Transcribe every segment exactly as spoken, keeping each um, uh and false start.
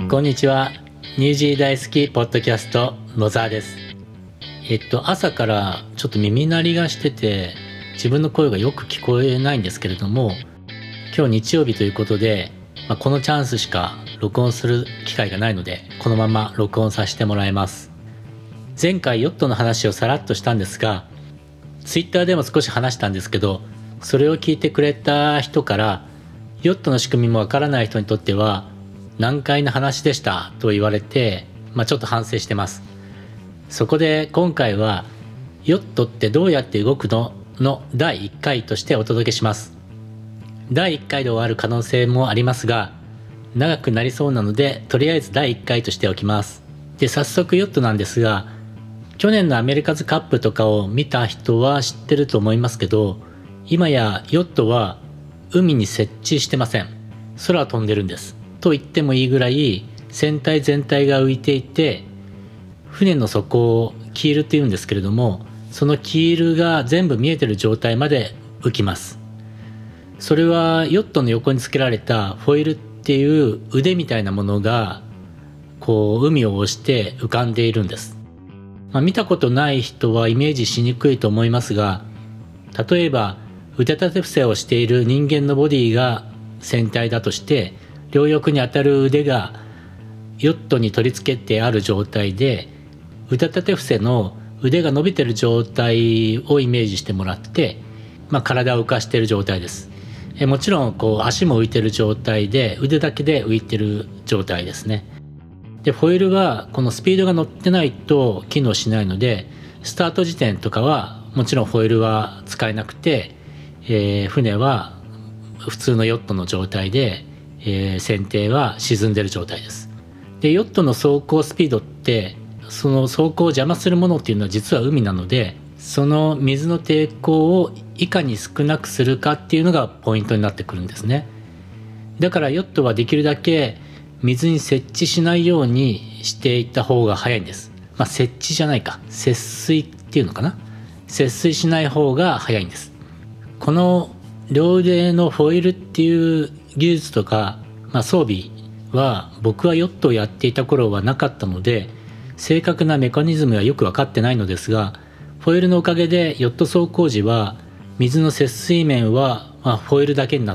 こんにちは。ニュージー大好きポッドキャスト野沢です。えっと朝からちょっと耳鳴りがしてて自分の声がよく聞こえないんですけれども、今日日曜日ということで、まあ、このチャンスしか録音する機会がないのでこのまま録音させてもらいます。前回ヨットの話をさらっとしたんですが、ツイッターでも少し話したんですけど、それを聞いてくれた人からヨットの仕組みもわからない人にとっては難解な話でしたと言われて、まあ、ちょっと反省してます。そこで今回はヨットってどうやって動くののだいいっかいとしてお届けします。だいいっかいで終わる可能性もありますが長くなりそうなので、とりあえずだいいっかいとしておきます。で、早速ヨットなんですが、去年のアメリカズカップとかを見た人は知ってると思いますけど、今やヨットは海に設置してません。空を飛んでるんですと言ってもいいぐらい船体全体が浮いていて、船の底をキールっていうんですけれども、そのキールが全部見えてる状態まで浮きます。それはヨットの横につけられたフォイルっていう腕みたいなものがこう海を押して浮かんでいるんです。まあ、見たことない人はイメージしにくいと思いますが、例えば腕立て伏せをしている人間のボディが船体だとして、両翼に当たる腕がヨットに取り付けてある状態で、腕立て伏せの腕が伸びている状態をイメージしてもらって、まあ、体を浮かしている状態です。えもちろんこう足も浮いている状態で、腕だけで浮いている状態ですね。で、フォイルはこのスピードが乗ってないと機能しないので、スタート時点とかはもちろんフォイルは使えなくて、えー、船は普通のヨットの状態で、えー、船底は沈んでる状態です。で、ヨットの走行スピードって、その走行を邪魔するものっていうのは実は海なので、その水の抵抗をいかに少なくするかっていうのがポイントになってくるんですね。だからヨットはできるだけ水に接地しないようにしていった方が早いんです。まあ接地じゃないか、接水っていうのかな。接水しない方が早いんです。この両腕のフォイルっていう技術とか、まあ、装備は僕はヨットをやっていた頃はなかったので、正確なメカニズムはよく分かってないのですが、フォイルのおかげでヨット走行時は水の接水面はまあフォイルだけになって、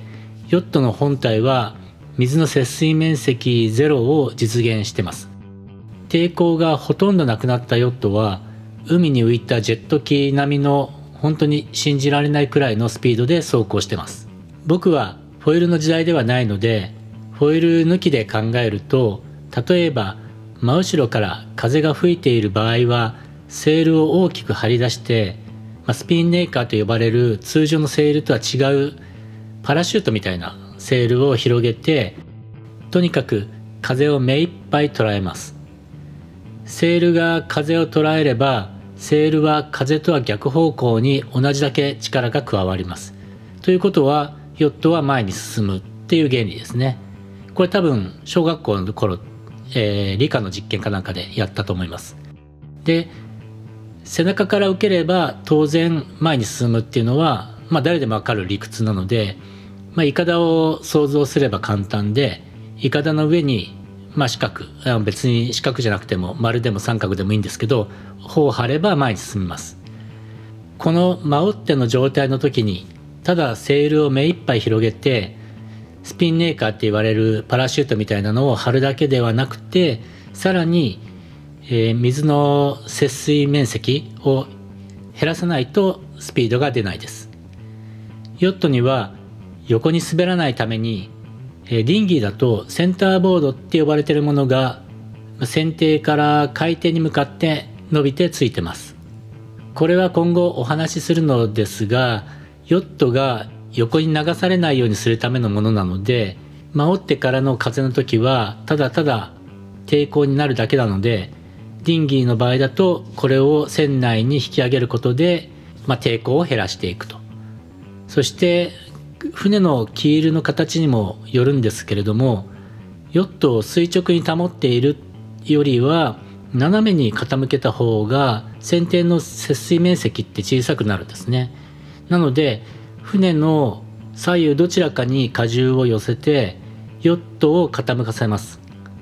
ヨットの本体は水の接水面積ゼロを実現してます。抵抗がほとんどなくなったヨットは海に浮いたジェット機並みの本当に信じられないくらいのスピードで走行してます。僕はフォイルの時代ではないので、フォイル抜きで考えると、例えば真後ろから風が吹いている場合はセールを大きく張り出して、まあ、スピンネーカーと呼ばれる通常のセールとは違うパラシュートみたいなセールを広げて、とにかく風を目いっぱい捉えます。セールが風を捉えれば、セールは風とは逆方向に同じだけ力が加わります。ということはヨットは前に進むっていう原理ですね。これ多分小学校の頃、えー、理科の実験かなんかでやったと思います。で、背中から受ければ当然前に進むっていうのは、まあ、誰でもわかる理屈なので、まあ、イカダを想像すれば簡単で、イカダの上にまあ四角、別に四角じゃなくても丸でも三角でもいいんですけど、帆を張れば前に進みます。この真折っての状態の時にただセールを目いっぱい広げて、スピンネーカーって言われるパラシュートみたいなのを張るだけではなくて、さらに、えー、水の接水面積を減らさないとスピードが出ないです。ヨットには横に滑らないために、ディンギーだとセンターボードって呼ばれているものが船底から海底に向かって伸びてついてます。これは今後お話しするのですが、ヨットが横に流されないようにするためのものなので、真折ってからの風の時はただただ抵抗になるだけなので、ディンギーの場合だとこれを船内に引き上げることで、まあ、抵抗を減らしていくと。そして船のキールの形にもよるんですけれども、ヨットを垂直に保っているよりは斜めに傾けた方が船底の接水面積って小さくなるんですね。なので船の左右どちらかに荷重を寄せてヨットを傾かせます。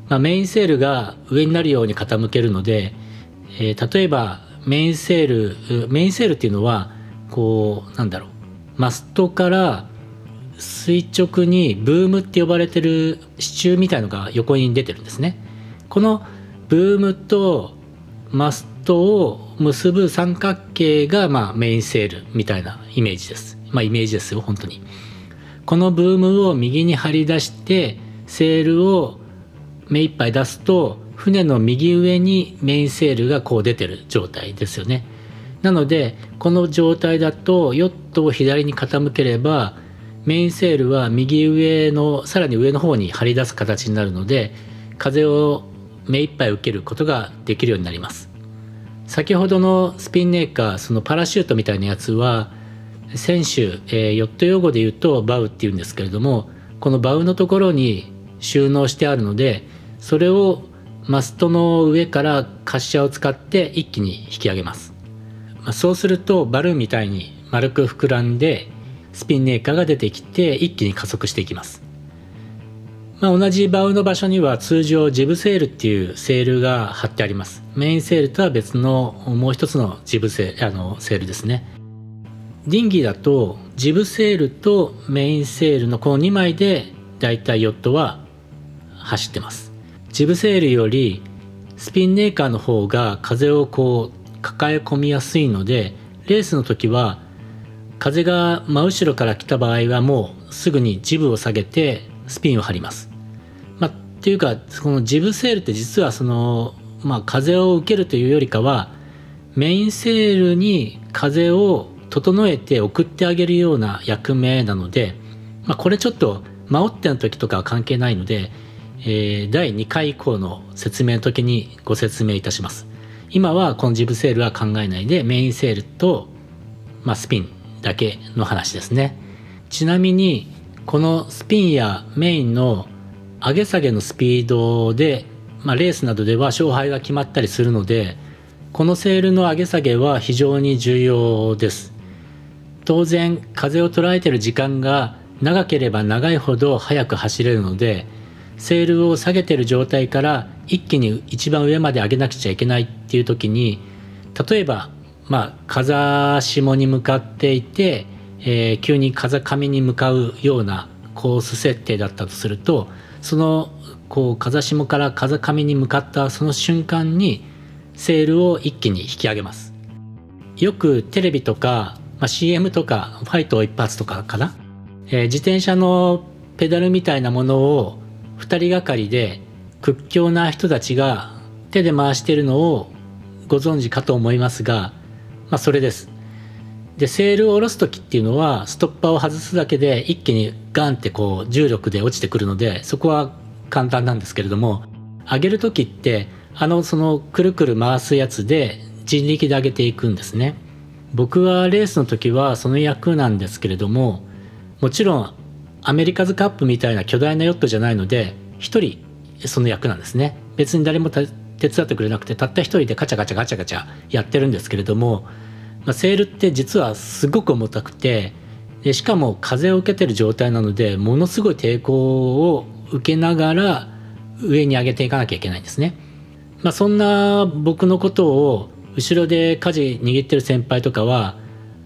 まあ、メインセールが上になるように傾けるので、えー、例えばメインセールメインセールっていうのはこうなんだろうマストから垂直にブームって呼ばれてる支柱みたいのが横に出てるんですね。このブームとマストを結ぶ三角形がまあメインセールみたいなイメージです。まあイメージですよ本当に。このブームを右に張り出してセールを目いっぱい出すと船の右上にメインセールがこう出てる状態ですよね。なのでこの状態だとヨットを左に傾ければメインセールは右上のさらに上の方に張り出す形になるので風を目いっぱい受けることができるようになります。先ほどのスピンネーカーそのパラシュートみたいなやつは船首、えー、ヨット用語で言うとバウっていうんですけれどもこのバウのところに収納してあるのでそれをマストの上から滑車を使って一気に引き上げます。まあ、そうするとバルーンみたいに丸く膨らんでスピンネーカーが出てきて一気に加速していきます。まあ、同じバウの場所には通常ジブセールっていうセールが貼ってあります。メインセールとは別のもう一つのジブセール、あのセールですね。ディンギーだとジブセールとメインセールのこのにまいでだいたいヨットは走ってます。ジブセールよりスピンネーカーの方が風をこう抱え込みやすいのでレースの時は風が真後ろから来た場合はもうすぐにジブを下げてスピンを張ります。まあ、っていうかこのジブセールって実はその、まあ、風を受けるというよりかはメインセールに風を整えて送ってあげるような役目なので、まあ、これちょっとマオッテの時とかは関係ないので、えー、だいにかい以降の説明の時にご説明いたします。今はこのジブセールは考えないでメインセールと、まあ、スピンだけの話ですね。ちなみにこのスピンやメインの上げ下げのスピードで、まあ、レースなどでは勝敗が決まったりするのでこのセールの上げ下げは非常に重要です。当然風を捉えている時間が長ければ長いほど速く走れるのでセールを下げている状態から一気に一番上まで上げなくちゃいけないっていう時に例えばまあ風下に向かっていて、えー、急に風上に向かうようなコース設定だったとするとそのこう風下から風上に向かったその瞬間にセールを一気に引き上げます。よくテレビとか、まあ、シーエム とかファイト一発とかかな、えー、自転車のペダルみたいなものをふたりがかりで屈強な人たちが手で回しているのをご存知かと思いますが、まあ、それです。でセールを下ろす時っていうのはストッパーを外すだけで一気にガンってこう重力で落ちてくるのでそこは簡単なんですけれども上げる時ってあのそのくるくる回すやつで人力で上げていくんですね。僕はレースの時はその役なんですけれどももちろんアメリカズカップみたいな巨大なヨットじゃないので一人その役なんですね。別に誰も手伝ってくれなくてたった一人でカチャカチャガチャガチャやってるんですけれども、まあ、セールって実はすごく重たくてでしかも風を受けてる状態なのでものすごい抵抗を受けながら上に上げていかなきゃいけないんですね。まあ、そんな僕のことを後ろで舵握ってる先輩とかは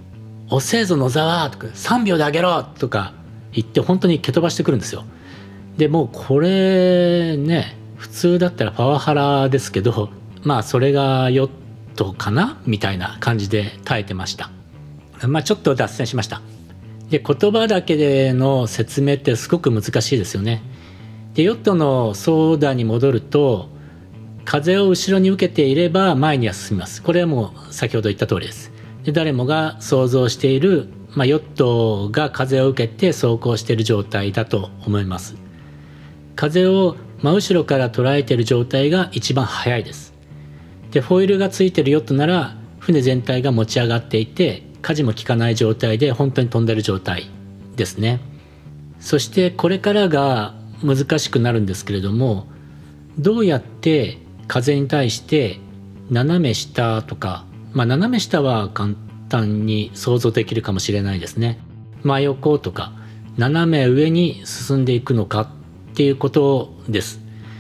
「遅えぞ野沢」とか「さんびょうで上げろ」とか言って本当に蹴飛ばしてくるんですよ。でもうこれね普通だったらパワハラですけどまあそれがヨットかなみたいな感じで耐えてました。まあちょっと脱線しました。で言葉だけでの説明ってすごく難しいですよね。でヨットの操舵に戻ると風を後ろに受けていれば前には進みます。これはもう先ほど言った通りです。で誰もが想像している、まあ、ヨットが風を受けて走行している状態だと思います。風を真後ろから捉えている状態が一番速いです。でフォイルがついているヨットなら船全体が持ち上がっていて舵も効かない状態で本当に飛んでる状態ですね。そしてこれからが難しくなるんですけれどもどうやって風に対して斜め下とか、まあ、斜め下は簡単に想像できるかもしれないですね。真横とか斜め上に進んでいくのかっていうことです。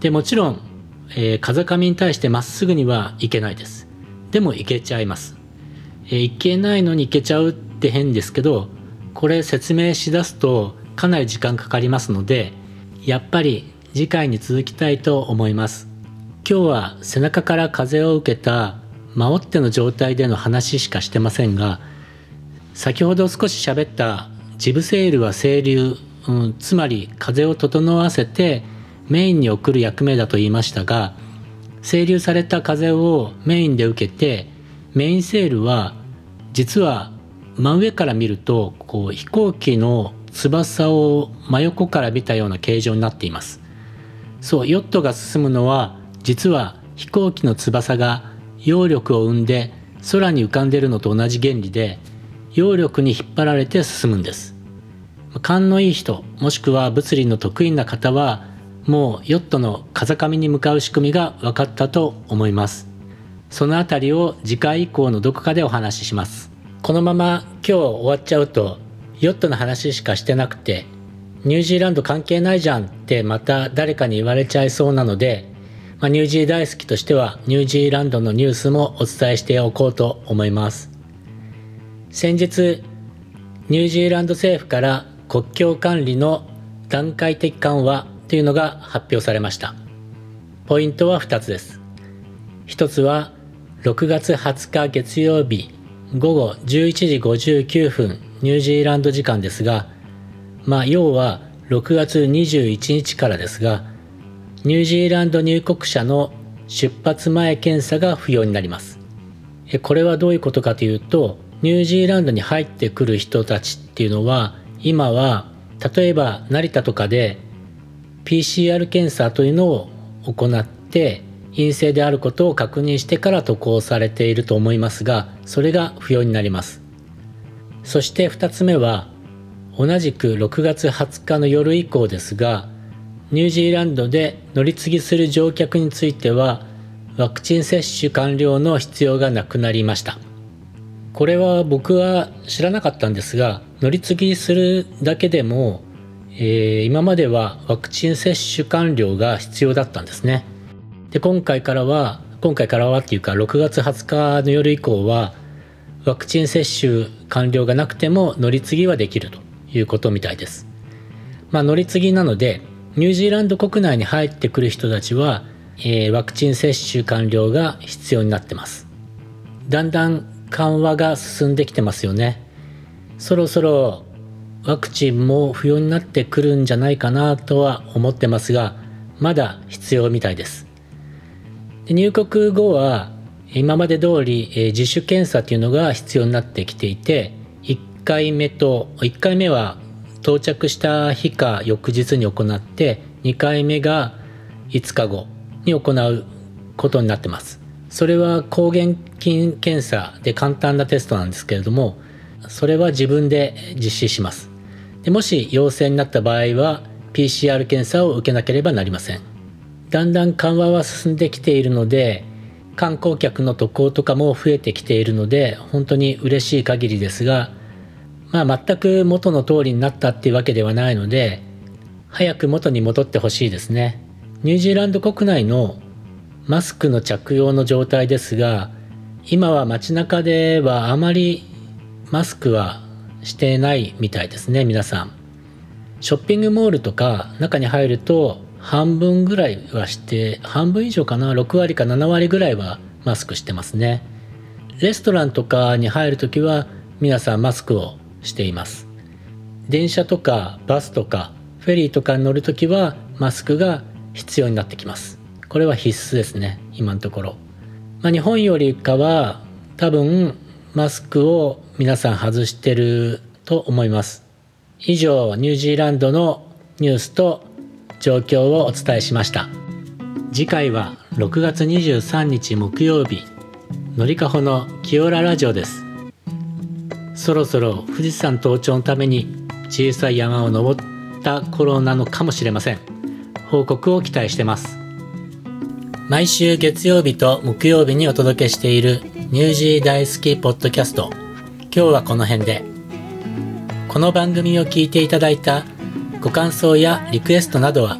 でもちろん、えー、風上に対してまっすぐには行けないです。でも行けちゃいます。えー、行けないのに行けちゃうって変ですけど、これ説明しだすとかなり時間かかりますので、やっぱり次回に続きたいと思います。今日は背中から風を受けたマオっての状態での話しかしてませんが、先ほど少し喋ったジブセールは清流、うん、つまり風を整わせてメインに送る役目だと言いましたが、清流された風をメインで受けて、メインセールは実は真上から見るとこう飛行機の翼を真横から見たような形状になっています。そう、ヨットが進むのは実は飛行機の翼が揚力を生んで空に浮かんでいるのと同じ原理で、揚力に引っ張られて進むんです。勘のいい人、もしくは物理の得意な方はもうヨットの風上に向かう仕組みが分かったと思います。そのあたりを次回以降のどこかでお話しします。このまま今日終わっちゃうとヨットの話しかしてなくて、ニュージーランド関係ないじゃんってまた誰かに言われちゃいそうなので、まあ、ニュージー大好きとしてはニュージーランドのニュースもお伝えしておこうと思います。先日ニュージーランド政府から国境管理の段階的緩和というのが発表されました。ポイントはふたつです。ひとつはろくがつはつか月曜日ごごじゅういちじごじゅうきゅうふんニュージーランド時間ですが、まあ要はろくがつにじゅういちにちからですが、ニュージーランド入国者の出発前検査が不要になります。これはどういうことかというと、ニュージーランドに入ってくる人たちっていうのは今は例えば成田とかで ピーシーアール 検査というのを行って陰性であることを確認してから渡航されていると思いますが、それが不要になります。そしてふたつめは同じくろくがつはつかの夜以降ですが、ニュージーランドで乗り継ぎする乗客についてはワクチン接種完了の必要がなくなりました。これは僕は知らなかったんですが、乗り継ぎするだけでも、えー、今まではワクチン接種完了が必要だったんですね。で、今回からは今回からはっていうかろくがつはつかの夜以降はワクチン接種完了がなくても乗り継ぎはできるということみたいです。まあ乗り継ぎなのでニュージーランド国内に入ってくる人たちは、えー、ワクチン接種完了が必要になってます。だんだん緩和が進んできてますよね。そろそろワクチンも不要になってくるんじゃないかなとは思ってますが、まだ必要みたいです。で、入国後は今まで通り、えー、自主検査というのが必要になってきていて、いっかいめといっかいめは到着した日か翌日に行って、にかいめがいつかごに行うことになってます。それは抗原菌検査で簡単なテストなんですけれども、それは自分で実施します。で、もし陽性になった場合は ピーシーアール 検査を受けなければなりません。だんだん緩和は進んできているので、観光客の渡航とかも増えてきているので本当に嬉しい限りですが、まあ全く元の通りになったっていうわけではないので、早く元に戻ってほしいですね。ニュージーランド国内のマスクの着用の状態ですが、今は街中ではあまりマスクはしてないみたいですね。皆さんショッピングモールとか中に入ると半分ぐらいはして、半分以上かな、ろくわりかななわりぐらいはマスクしてますね。レストランとかに入るときは皆さんマスクをしています。電車とかバスとかフェリーとかに乗るときはマスクが必要になってきます。これは必須ですね、今のところ。まあ、日本よりかは多分マスクを皆さん外してると思います。以上、ニュージーランドのニュースと状況をお伝えしました。次回はろくがつにじゅうさんにち木曜日、のりかほのキオララジオです。そろそろ富士山登頂のために小さい山を登った頃なのかもしれません。報告を期待してます。毎週月曜日と木曜日にお届けしているニュージー大好きポッドキャスト。今日はこの辺で。この番組を聞いていただいたご感想やリクエストなどは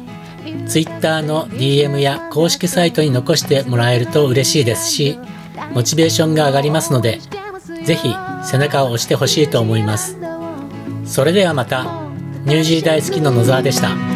Twitter の ディーエム や公式サイトに残してもらえると嬉しいですし、モチベーションが上がりますので、ぜひ背中を押してほしいと思います。それではまた。ニュージー大好きの野沢でした。